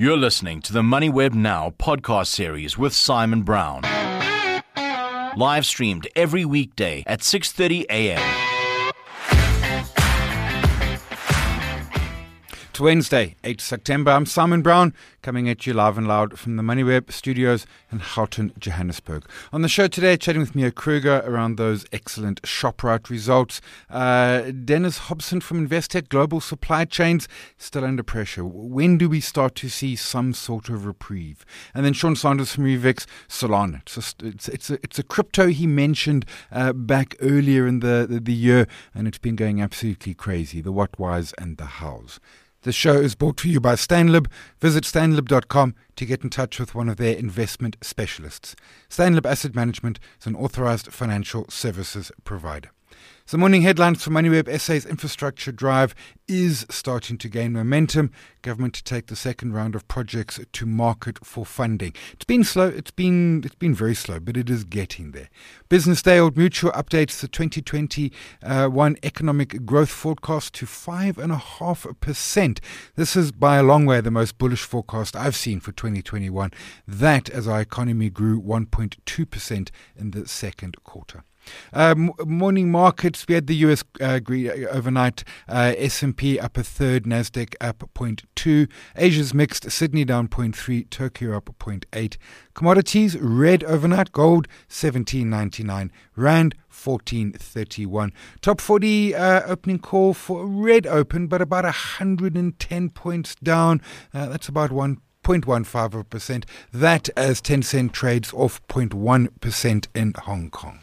You're listening to the MoneyWeb Now podcast series with Simon Brown. Live streamed every weekday at 6:30 a.m. It's Wednesday, 8 September. I'm Simon Brown, coming at you live and loud from the MoneyWeb studios in Houghton, Johannesburg. On the show today, chatting with Mia Kruger around those excellent Shoprite results. Dennis Hobson from Investec Global Supply Chains, still under pressure. When do we start to see some sort of reprieve? And then Sean Sanders from Revix, Solana. It's a crypto he mentioned back earlier in the year, and it's been going absolutely crazy. The what, whys, and the hows. The show is brought to you by Stanlib. Visit stanlib.com to get in touch with one of their investment specialists. Stanlib Asset Management is an authorized financial services provider. So morning headlines for MoneyWeb. SA's infrastructure drive is starting to gain momentum. Government to take the second round of projects to market for funding. It's been slow. It's been very slow, but it is getting there. Business Day, Old Mutual updates the 2021 economic growth forecast to 5.5%. This is by a long way the most bullish forecast I've seen for 2021. That as our economy grew 1.2% in the second quarter. Morning markets, we had the US overnight, S&P up a third, Nasdaq up 0.2, Asia's mixed, Sydney down 0.3, Tokyo up 0.8. Commodities, red overnight, gold 17.99, rand 14.31. Top 40 opening call for red open, but about 110 points down. That's about 1.15%. That as Tencent trades off 0.1% in Hong Kong.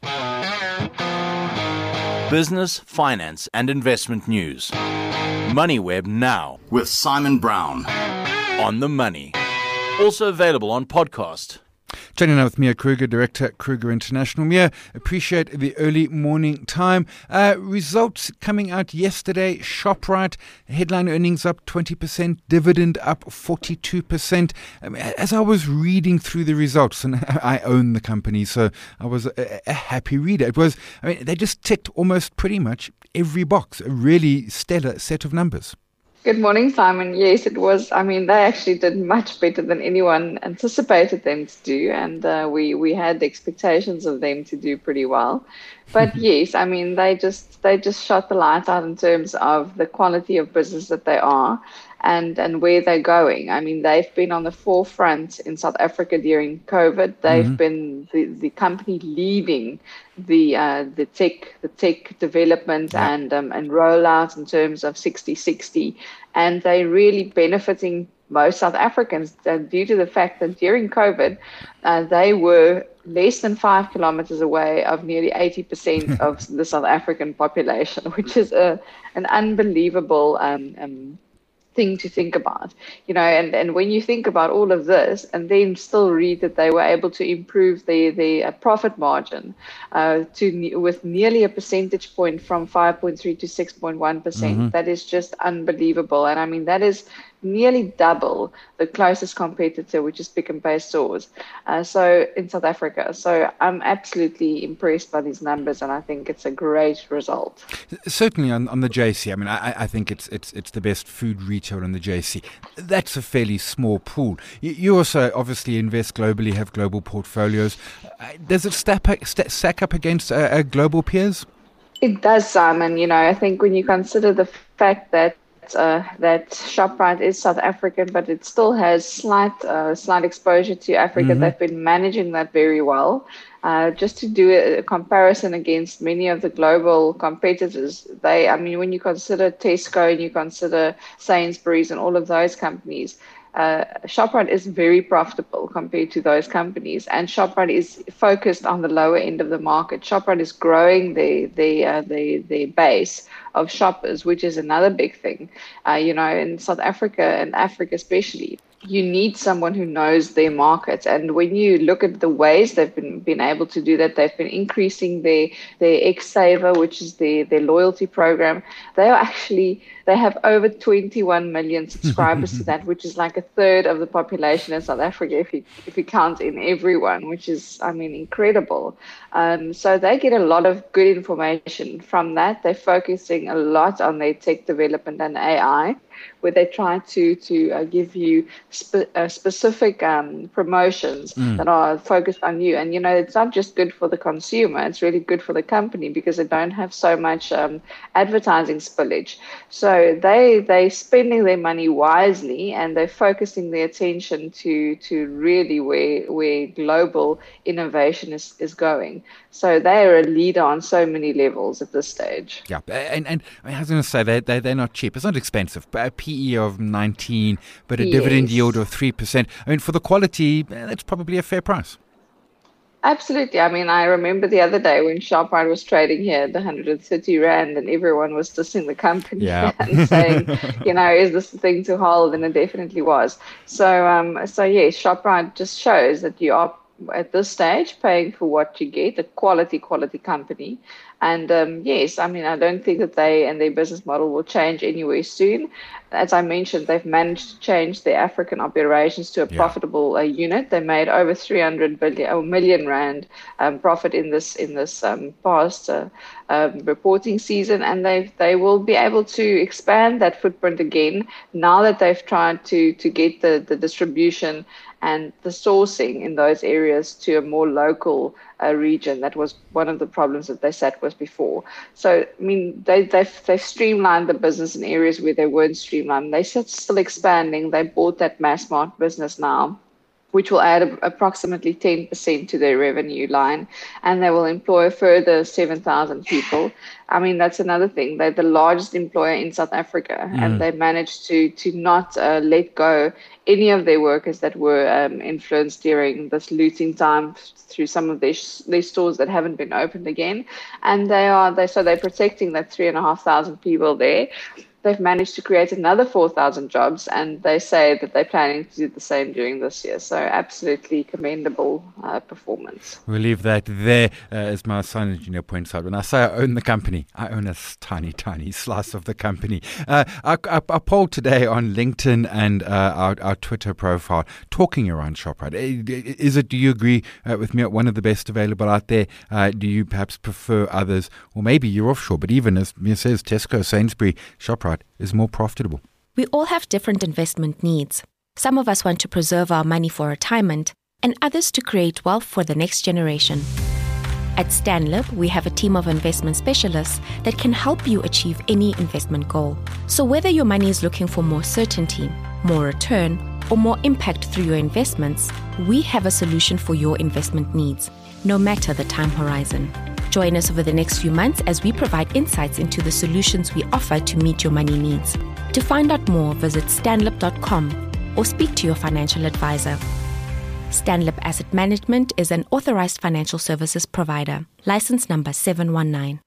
Business, finance, and investment news. MoneyWeb Now with Simon Brown. On the money. Also available on podcast. Chatting now with Mia Kruger, Director, Kruger International. Mia, appreciate the early morning time. Results coming out yesterday. Shoprite, headline earnings up 20%, dividend up 42%. As I was reading through the results, and I own the company, so I was a happy reader. They just ticked almost pretty much every box. A really stellar set of numbers. Good morning, Simon. Yes, it was. They actually did much better than anyone anticipated them to do, and we had the expectations of them to do pretty well. But yes, they just shot the lights out in terms of the quality of business that they are and where they're going. They've been on the forefront in South Africa during COVID. They've been the company leading the tech development and rollout in terms of 60/60, and they're really benefiting most South Africans due to the fact that during COVID they were less than 5 kilometers away of nearly 80% of the South African population, which is an unbelievable thing to think about, and when you think about all of this and then still read that they were able to improve the profit margin with nearly a percentage point from 5.3 to 6.1%, that is just unbelievable. And that is nearly double the closest competitor, which is Pick n Pay stores, so in South Africa. So I'm absolutely impressed by these numbers, and I think it's a great result. Certainly on the JSE. I think it's the best food retail in the JSE. That's a fairly small pool. You also obviously invest globally, have global portfolios. Does it stack up against global peers? It does, Simon. I think when you consider the fact that Shoprite is South African, but it still has slight exposure to Africa. They've been managing that very well. Just to do a comparison against many of the global competitors, when you consider Tesco and you consider Sainsbury's and all of those companies, Shoprite is very profitable compared to those companies, and Shoprite is focused on the lower end of the market. Shoprite is growing the base of shoppers, which is another big thing. In South Africa and Africa especially, you need someone who knows their market. And when you look at the ways they've been able to do that, they've been increasing their X-Saver, which is their loyalty program. They have over 21 million subscribers to that, which is like a third of the population in South Africa if you count in everyone, which is, incredible. So they get a lot of good information from that. They're focusing a lot on their tech development and AI, where they try to give you specific promotions that are focused on you. And, it's not just good for the consumer, it's really good for the company because they don't have so much advertising spillage. So they're spending their money wisely, and they're focusing their attention to really where global innovation is going. So they are a leader on so many levels at this stage. Yeah, and I was going to say they're not cheap. It's not expensive. A PE of 19, but a dividend yield of 3%. I mean, for the quality, that's probably a fair price. Absolutely. I mean, I remember the other day when Shoprite was trading here at 130 Rand and everyone was dissing the company and saying, is this the thing to hold? And it definitely was. So yes, Shoprite just shows that you are at this stage paying for what you get, a quality company. And yes, I mean, I don't think that they and their business model will change anywhere soon. As I mentioned, they've managed to change their African operations to a profitable unit. They made over 300 million rand profit in this past reporting season, and they will be able to expand that footprint again now that they've tried to get the distribution and the sourcing in those areas to a more local region. That was one of the problems that they sat with before. So, I mean, they've streamlined the business in areas where they weren't streamlined. They're still expanding. They bought that mass market business now, which will add approximately 10% to their revenue line, and they will employ a further 7,000 people. I mean, that's another thing. They're the largest employer in South Africa, and they managed to not let go any of their workers that were influenced during this looting time through some of their stores that haven't been opened again. And they're protecting that 3,500 people there. They've managed to create another 4,000 jobs, and they say that they're planning to do the same during this year. So absolutely commendable performance. We'll leave that there, as my son engineer points out. When I say I own the company, I own a tiny, tiny slice of the company. Our poll today on LinkedIn and our Twitter profile, talking around Shoprite. Do you agree with me, one of the best available out there? Do you perhaps prefer others? Or maybe you're offshore, but even as Mia says, Tesco, Sainsbury, Shoprite is more profitable. We all have different investment needs. Some of us want to preserve our money for retirement, and others to create wealth for the next generation. At Stanlib, we have a team of investment specialists that can help you achieve any investment goal. So whether your money is looking for more certainty, more return, or more impact through your investments, we have a solution for your investment needs, no matter the time horizon. Join us over the next few months as we provide insights into the solutions we offer to meet your money needs. To find out more, visit stanlib.com or speak to your financial advisor. Stanlib Asset Management is an authorized financial services provider. License number 719.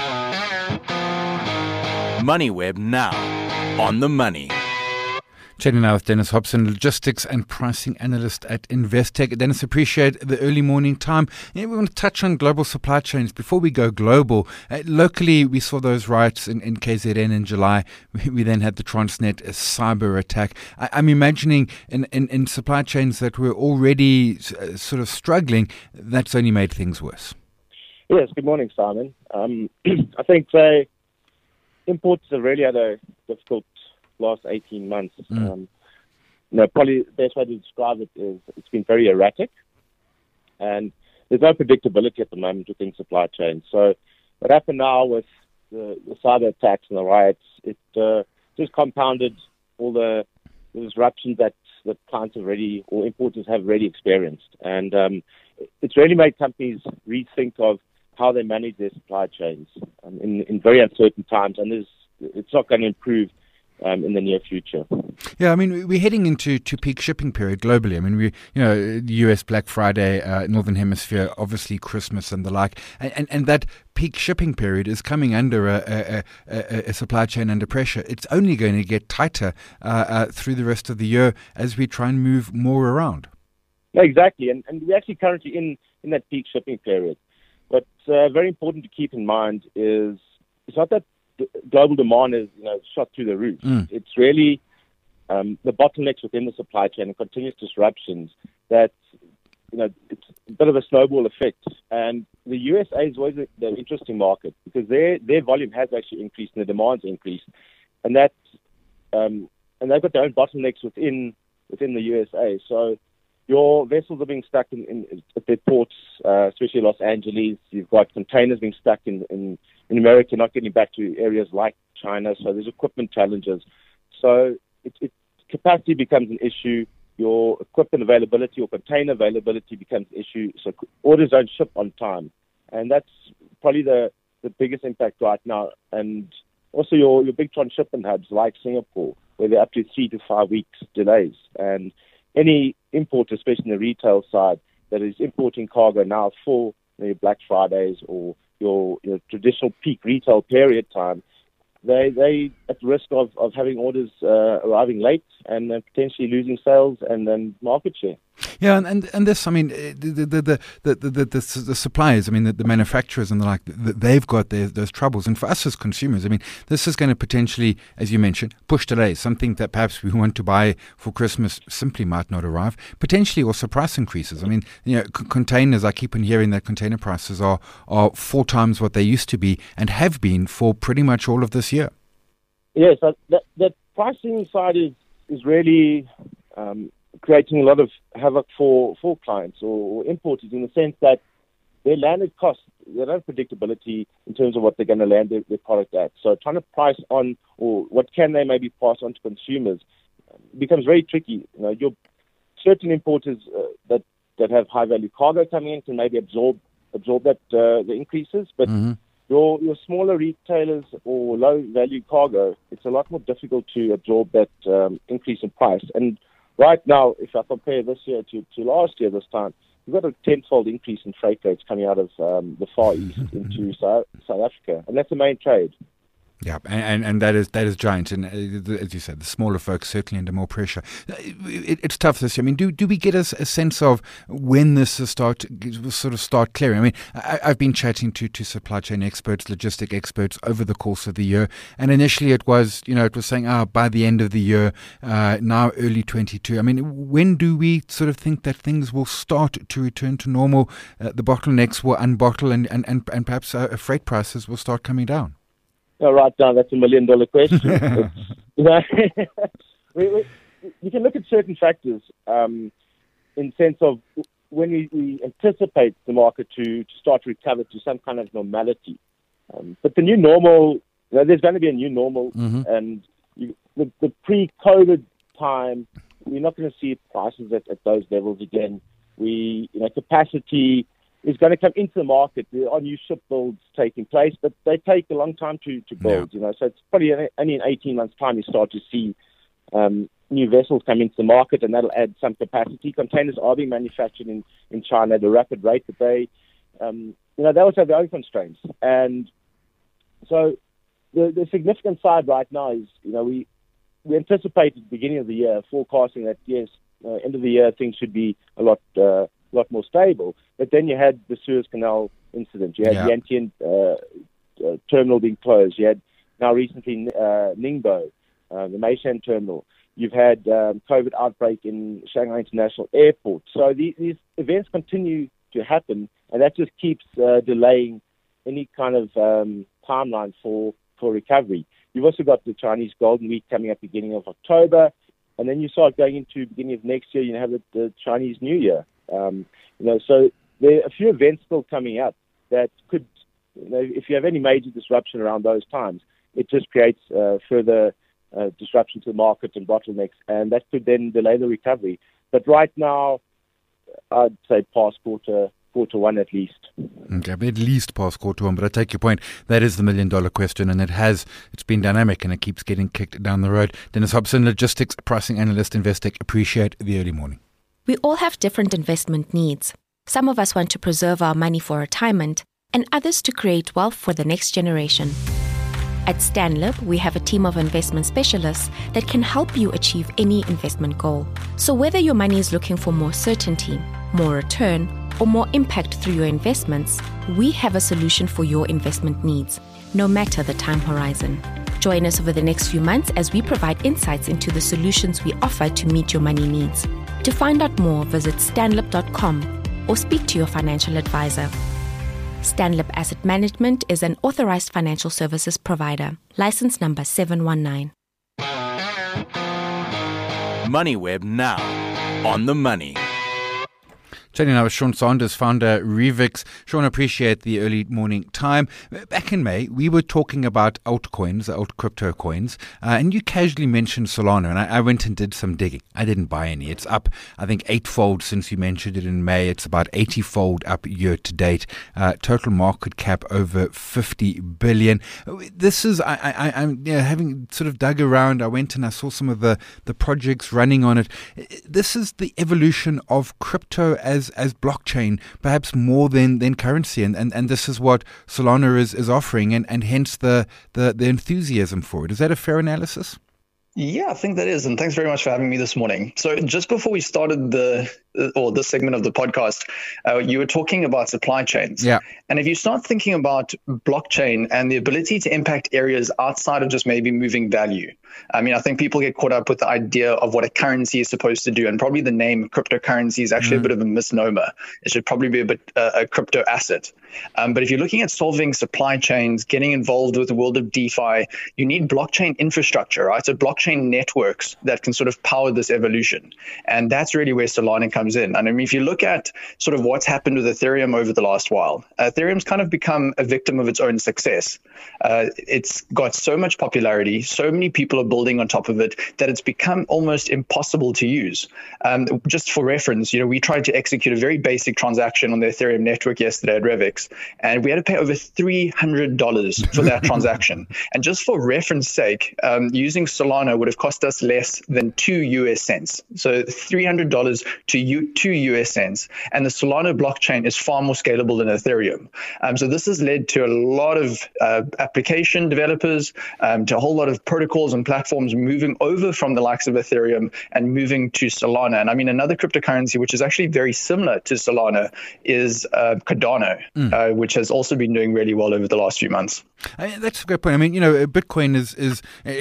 MoneyWeb now on the money. Chatting now with Dennis Hobson, logistics and pricing analyst at Investec. Dennis, appreciate the early morning time. We want to touch on global supply chains. Before we go global, locally we saw those riots in KZN in July. We then had the Transnet cyber attack. I'm imagining in supply chains that were already sort of struggling, that's only made things worse. Yes, good morning, Simon. I think imports have really had a difficult last 18 months. Probably the best way to describe it is it's been very erratic, and there's no predictability at the moment within supply chains. So what happened now with the cyber attacks and the riots, it just compounded all the disruptions that clients have already, or importers have already experienced. And it's really made companies rethink of how they manage their supply chains in very uncertain times, and it's not going to improve in the near future. Yeah, I mean, we're heading into peak shipping period globally. I mean, the US Black Friday, Northern Hemisphere, obviously Christmas and the like, and that peak shipping period is coming under a supply chain under pressure. It's only going to get tighter through the rest of the year as we try and move more around. Yeah, exactly, and we're actually currently in that peak shipping period. What's very important to keep in mind is it's not that global demand is shot through the roof. It's really the bottlenecks within the supply chain and continuous disruptions that it's a bit of a snowball effect. And the USA is always the interesting market because their volume has actually increased and the demand's increased, and they've got their own bottlenecks within within the USA. So your vessels are being stuck at their ports, especially Los Angeles. You've got containers being stuck in America, not getting back to areas like China. So there's equipment challenges. So capacity becomes an issue. Your equipment availability or container availability becomes an issue. So orders don't ship on time. And that's probably the biggest impact right now. And also your big transshipment hubs like Singapore, where they're up to 3 to 5 weeks delays. And any importer, especially in the retail side, that is importing cargo now for Black Fridays or your traditional peak retail period time, they at risk of having orders arriving late and potentially losing sales and then market share. Yeah, and this, I mean, the suppliers, I mean, the manufacturers and the like, they've got those troubles. And for us as consumers, I mean, this is going to potentially, as you mentioned, push delays. Something that perhaps we want to buy for Christmas simply might not arrive. Potentially also price increases. I mean, containers, I keep on hearing that container prices are 4 times what they used to be and have been for pretty much all of this year. Yes, that pricing side is really creating a lot of havoc for clients or importers, in the sense that their landed costs, they don't have predictability in terms of what they're going to land their product at. So trying to price on, or what can they maybe pass on to consumers, becomes very tricky. Your certain importers that have high value cargo coming in can maybe absorb that the increases, but your smaller retailers or low value cargo, it's a lot more difficult to absorb that increase in price. And right now, if I compare this year to last year this time, we've got a 10-fold increase in freight rates coming out of the Far East into South Africa, and that's the main trade. Yeah, and that is giant. And as you said, the smaller folks certainly under more pressure. It's tough this year. I mean, do we get a sense of when this will start clearing? I mean, I've been chatting to supply chain experts, logistic experts over the course of the year, and initially it was saying, by the end of the year, now early 22. I mean, when do we sort of think that things will start to return to normal? The bottlenecks will unbottle, and perhaps freight prices will start coming down. Right now, that's $1 million question. You can look at certain factors in sense of when we anticipate the market to start to recover to some kind of normality. But the new normal, there's going to be a new normal, and the pre-COVID time, we're not going to see prices at those levels again. Capacity is going to come into the market. There are new ship builds taking place, but they take a long time to build. So it's probably only in 18 months' time you start to see new vessels come into the market, and that'll add some capacity. Containers are being manufactured in China at a rapid rate, but they also have their own constraints. And so the significant side right now is, we anticipated at the beginning of the year, forecasting that, yes, end of the year things should be a lot more stable. But then you had the Suez Canal incident. You had the Yantian terminal being closed. You had now recently Ningbo, the Meishan terminal. You've had COVID outbreak in Shanghai International Airport. So these events continue to happen, and that just keeps delaying any kind of timeline for recovery. You've also got the Chinese Golden Week coming up beginning of October, and then you start going into beginning of next year, you have the Chinese New Year. So there are a few events still coming up that could, if you have any major disruption around those times, it just creates further disruption to the market and bottlenecks, and that could then delay the recovery. But right now, I'd say past quarter one at least. Okay, at least past quarter one, but I take your point. That is the $1 million question, and it's been dynamic and it keeps getting kicked down the road. Dennis Hobson, logistics pricing analyst, Investec. Appreciate the early morning. We all have different investment needs. Some of us want to preserve our money for retirement, and others to create wealth for the next generation. At Stanlib, we have a team of investment specialists that can help you achieve any investment goal. So whether your money is looking for more certainty, more return, or more impact through your investments, we have a solution for your investment needs, no matter the time horizon. Join us over the next few months as we provide insights into the solutions we offer to meet your money needs. To find out more, visit stanlib.com or speak to your financial advisor. Stanlib Asset Management is an authorized financial services provider. License number 719. MoneyWeb now. On the money. Chatting now with Sean Sanders, founder Revix. Sean, appreciate the early morning time. Back in May, we were talking about altcoins, alt crypto coins, and you casually mentioned Solana, and I went and did some digging. I didn't buy any. It's up, I think, 8-fold since you mentioned it in May. It's about 80-fold up year to date. Total market cap over 50 billion. This is, I'm having sort of dug around. I went and I saw some of the projects running on it. This is the evolution of crypto as blockchain, perhaps more than currency, and this is what Solana is offering, and hence the enthusiasm for it. Is that a fair analysis? Yeah, I think that is. And thanks very much for having me this morning. So just before we started this segment of the podcast, you were talking about supply chains. Yeah. And if you start thinking about blockchain and the ability to impact areas outside of just maybe moving value, I mean, I think people get caught up with the idea of what a currency is supposed to do. And probably the name cryptocurrency is actually a bit of a misnomer. It should probably be a crypto asset. But if you're looking at solving supply chains, getting involved with the world of DeFi, you need blockchain infrastructure, right? So blockchain networks that can sort of power this evolution. And that's really where Solana comes in. And I mean, if you look at sort of what's happened with Ethereum over the last while, Ethereum's kind of become a victim of its own success. It's got so much popularity, so many people are building on top of it that it's become almost impossible to use. Just for reference, we tried to execute a very basic transaction on the Ethereum network yesterday at Revix, and we had to pay over $300 for that transaction. And just for reference sake, using Solana would have cost us less than 2 US cents. So $300 to 2 US cents. And the Solana blockchain is far more scalable than Ethereum. So this has led to a lot of application developers, to a whole lot of protocols and platforms moving over from the likes of Ethereum and moving to Solana. And I mean, another cryptocurrency which is actually very similar to Solana is Cardano, which has also been doing really well over the last few months. That's a great point. I mean, Bitcoin is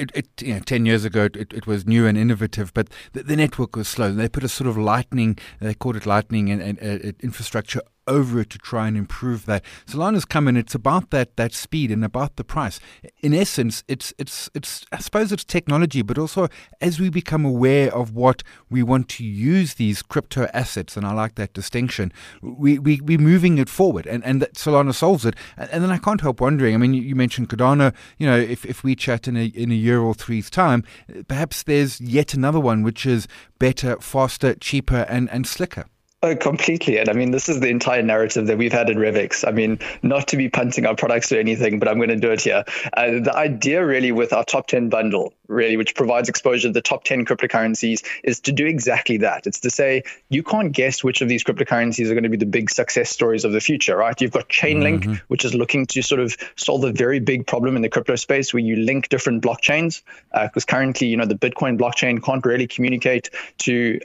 10 years ago, it was new and innovative, but the network was slow. They put a sort of lightning, they called it lightning and infrastructure over it to try and improve that. Solana's come in, it's about that speed and about the price. In essence, it's I suppose it's technology, but also as we become aware of what we want to use these crypto assets, and I like that distinction, we're moving it forward, and that Solana solves it. And then I can't help wondering, I mean, you mentioned Cardano, if we chat in a year or three's time, perhaps there's yet another one which is better, faster, cheaper, and slicker. Oh, completely. And I mean, this is the entire narrative that we've had at Revix. I mean, not to be punting our products or anything, but I'm going to do it here. The idea really with our top 10 bundle, really, which provides exposure to the top 10 cryptocurrencies, is to do exactly that. It's to say, you can't guess which of these cryptocurrencies are going to be the big success stories of the future, right? You've got Chainlink, which is looking to sort of solve a very big problem in the crypto space where you link different blockchains, because currently, the Bitcoin blockchain can't really communicate to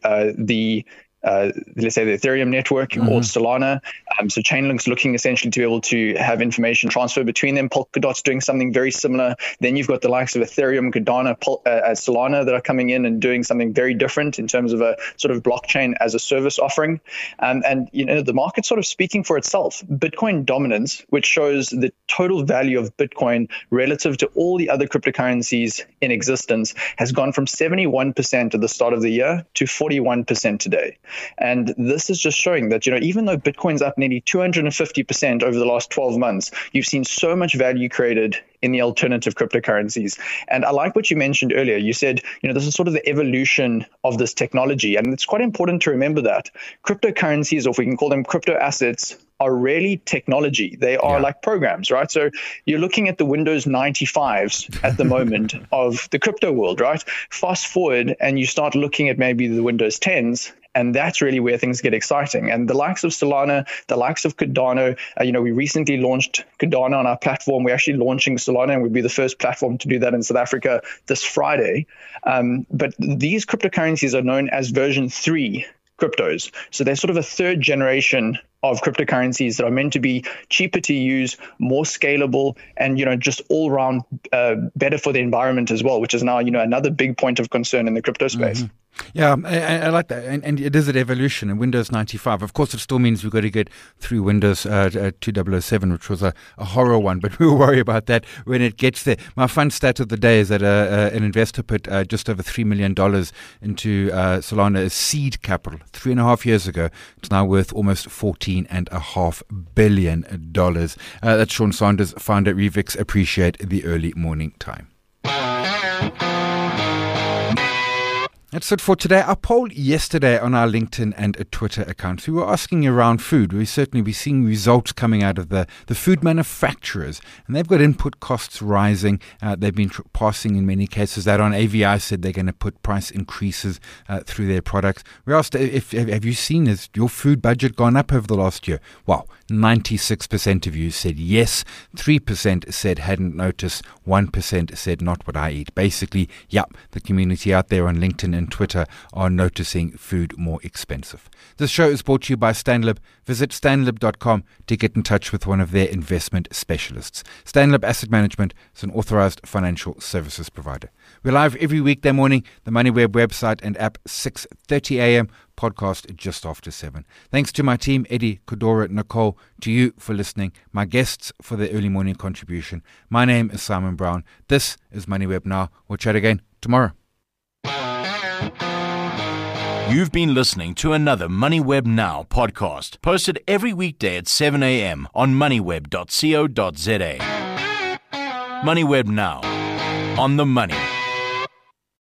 let's say the Ethereum network or Solana. So Chainlink's looking essentially to be able to have information transfer between them. Polkadot's doing something very similar. Then you've got the likes of Ethereum, Cardano, Solana that are coming in and doing something very different in terms of a sort of blockchain as a service offering. And the market's sort of speaking for itself. Bitcoin dominance, which shows the total value of Bitcoin relative to all the other cryptocurrencies in existence, has gone from 71% at the start of the year to 41% today. And this is just showing that, even though Bitcoin's up nearly 250% over the last 12 months, you've seen so much value created in the alternative cryptocurrencies. And I like what you mentioned earlier. You said, this is sort of the evolution of this technology. And it's quite important to remember that cryptocurrencies, or if we can call them crypto assets, are really technology. They are like programs, right? So you're looking at the Windows 95s at the moment of the crypto world, right? Fast forward and you start looking at maybe the Windows 10s, and that's really where things get exciting. And the likes of Solana, the likes of Cardano, we recently launched Cardano on our platform. We're actually launching Solana, and we'll be the first platform to do that in South Africa this Friday. But these cryptocurrencies are known as version 3 cryptos. So they're sort of a third generation of cryptocurrencies that are meant to be cheaper to use, more scalable, and just all around better for the environment as well, which is now another big point of concern in the crypto space. Yeah, I like that. And it is an evolution. In Windows 95, of course, it still means we've got to get through Windows 2007, which was a horror one, but we'll worry about that when it gets there. My fun stat of the day is that an investor put just over $3 million into Solana as seed capital 3.5 years ago. It's now worth almost $14.5 billion. That's Sean Sanders, founder at Revix. Appreciate the early morning time. That's it for today. Our poll yesterday on our LinkedIn and Twitter accounts, we were asking around food. We certainly be seeing results coming out of the food manufacturers, and they've got input costs rising. They've been passing in many cases that on. AVI said they're going to put price increases through their products. We asked, have you seen, has your food budget gone up over the last year? Wow, 96% of you said yes, 3% said hadn't noticed, 1% said not what I eat. Basically, the community out there on LinkedIn and Twitter are noticing food more expensive. This show is brought to you by Stanlib. Visit stanlib.com to get in touch with one of their investment specialists. Stanlib Asset Management is an authorized financial services provider. We're live every weekday morning, the MoneyWeb website and app, 6:30 a.m., podcast just after 7. Thanks to my team, Eddie, Kodora, Nicole, to you for listening, my guests for their early morning contribution. My name is Simon Brown. This is MoneyWeb Now. We'll chat again tomorrow. You've been listening to another MoneyWeb Now podcast, posted every weekday at 7 a.m. on moneyweb.co.za. MoneyWeb Now, on the money.